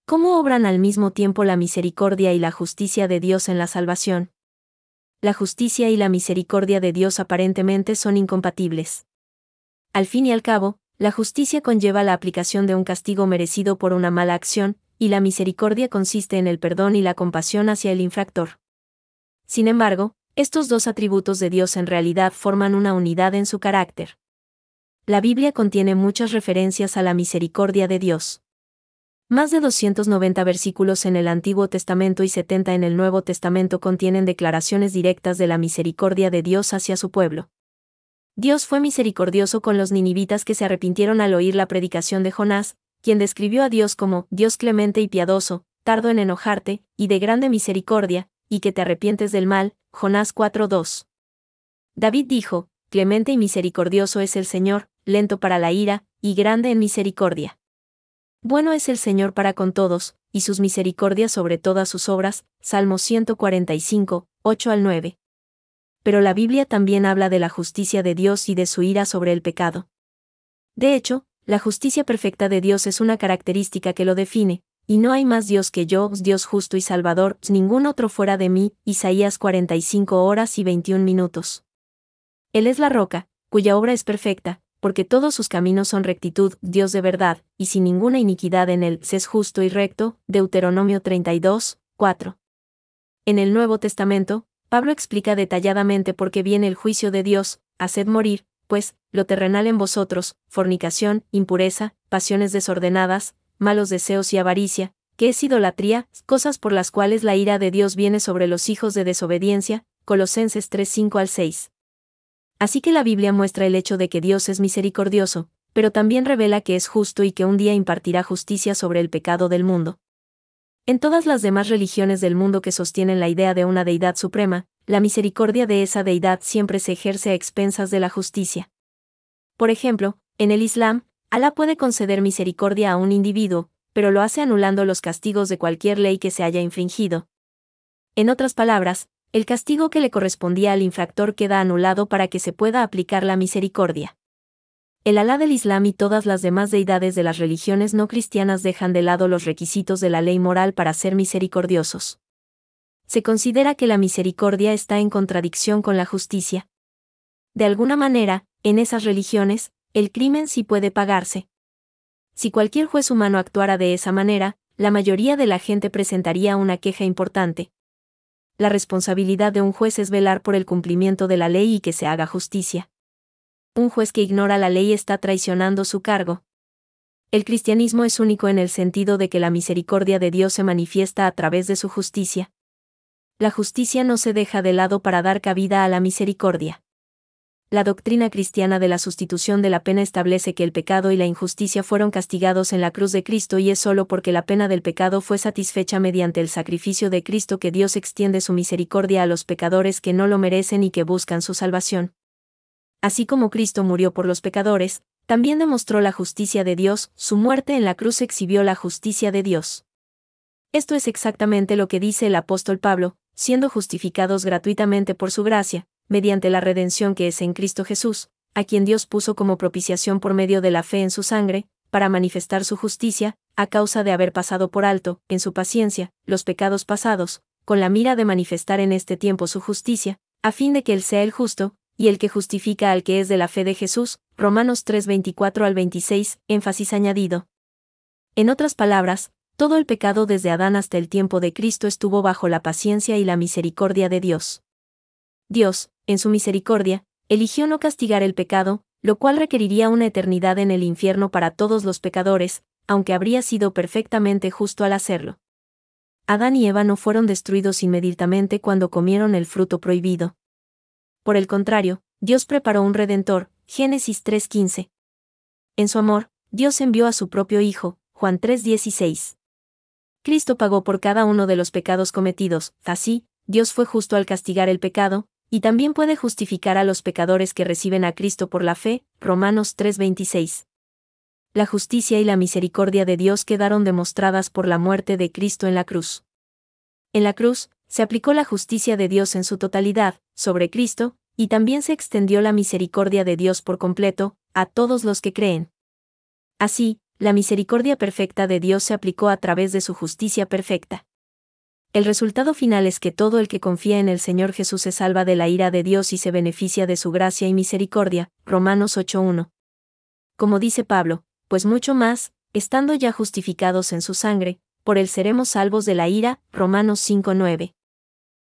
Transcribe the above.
¿Cómo obran al mismo tiempo la misericordia y la justicia de Dios en la salvación? La justicia y la misericordia de Dios aparentemente son incompatibles. Al fin y al cabo, la justicia conlleva la aplicación de un castigo merecido por una mala acción, y la misericordia consiste en el perdón y la compasión hacia el infractor. Sin embargo, estos dos atributos de Dios en realidad forman una unidad en su carácter. La Biblia contiene muchas referencias a la misericordia de Dios. Más de 290 versículos en el Antiguo Testamento y 70 en el Nuevo Testamento contienen declaraciones directas de la misericordia de Dios hacia su pueblo. Dios fue misericordioso con los ninivitas que se arrepintieron al oír la predicación de Jonás, quien describió a Dios como Dios clemente y piadoso, tardo en enojarte, y de grande misericordia, y que te arrepientes del mal. Jonás 4:2. David dijo, clemente y misericordioso es el Señor, lento para la ira, y grande en misericordia. Bueno es el Señor para con todos, y sus misericordias sobre todas sus obras. Salmo 145, 8-9. Pero la Biblia también habla de la justicia de Dios y de su ira sobre el pecado. De hecho, la justicia perfecta de Dios es una característica que lo define, y no hay más Dios que yo, Dios justo y salvador, ningún otro fuera de mí. Isaías 45:21. Él es la roca, cuya obra es perfecta, porque todos sus caminos son rectitud, Dios de verdad, y sin ninguna iniquidad en él, es justo y recto. Deuteronomio 32:4. En el Nuevo Testamento, Pablo explica detalladamente por qué viene el juicio de Dios: haced morir, pues, lo terrenal en vosotros, fornicación, impureza, pasiones desordenadas, malos deseos y avaricia, que es idolatría, cosas por las cuales la ira de Dios viene sobre los hijos de desobediencia. Colosenses 3:5-6. Así que la Biblia muestra el hecho de que Dios es misericordioso, pero también revela que es justo y que un día impartirá justicia sobre el pecado del mundo. En todas las demás religiones del mundo que sostienen la idea de una deidad suprema, la misericordia de esa deidad siempre se ejerce a expensas de la justicia. Por ejemplo, en el Islam, Alá puede conceder misericordia a un individuo, pero lo hace anulando los castigos de cualquier ley que se haya infringido. En otras palabras, el castigo que le correspondía al infractor queda anulado para que se pueda aplicar la misericordia. El Alá del Islam y todas las demás deidades de las religiones no cristianas dejan de lado los requisitos de la ley moral para ser misericordiosos. Se considera que la misericordia está en contradicción con la justicia. De alguna manera, en esas religiones, el crimen sí puede pagarse. Si cualquier juez humano actuara de esa manera, la mayoría de la gente presentaría una queja importante. La responsabilidad de un juez es velar por el cumplimiento de la ley y que se haga justicia. Un juez que ignora la ley está traicionando su cargo. El cristianismo es único en el sentido de que la misericordia de Dios se manifiesta a través de su justicia. La justicia no se deja de lado para dar cabida a la misericordia. La doctrina cristiana de la sustitución de la pena establece que el pecado y la injusticia fueron castigados en la cruz de Cristo y es solo porque la pena del pecado fue satisfecha mediante el sacrificio de Cristo que Dios extiende su misericordia a los pecadores que no lo merecen y que buscan su salvación. Así como Cristo murió por los pecadores, también demostró la justicia de Dios, su muerte en la cruz exhibió la justicia de Dios. Esto es exactamente lo que dice el apóstol Pablo: siendo justificados gratuitamente por su gracia, mediante la redención que es en Cristo Jesús, a quien Dios puso como propiciación por medio de la fe en su sangre, para manifestar su justicia, a causa de haber pasado por alto, en su paciencia, los pecados pasados, con la mira de manifestar en este tiempo su justicia, a fin de que Él sea el justo, y el que justifica al que es de la fe de Jesús. Romanos 3:24-26, énfasis añadido. En otras palabras, todo el pecado desde Adán hasta el tiempo de Cristo estuvo bajo la paciencia y la misericordia de Dios. Dios, en su misericordia, eligió no castigar el pecado, lo cual requeriría una eternidad en el infierno para todos los pecadores, aunque habría sido perfectamente justo al hacerlo. Adán y Eva no fueron destruidos inmediatamente cuando comieron el fruto prohibido. Por el contrario, Dios preparó un Redentor. Génesis 3:15. En su amor, Dios envió a su propio Hijo. Juan 3:16. Cristo pagó por cada uno de los pecados cometidos. Así, Dios fue justo al castigar el pecado, y también puede justificar a los pecadores que reciben a Cristo por la fe. Romanos 3:26. La justicia y la misericordia de Dios quedaron demostradas por la muerte de Cristo en la cruz. En la cruz, se aplicó la justicia de Dios en su totalidad, sobre Cristo, y también se extendió la misericordia de Dios por completo, a todos los que creen. Así, La misericordia perfecta de Dios se aplicó a través de su justicia perfecta. El resultado final es que todo el que confía en el Señor Jesús se salva de la ira de Dios y se beneficia de su gracia y misericordia. Romanos 8:1. Como dice Pablo, pues mucho más, estando ya justificados en su sangre, por él seremos salvos de la ira. Romanos 5:9.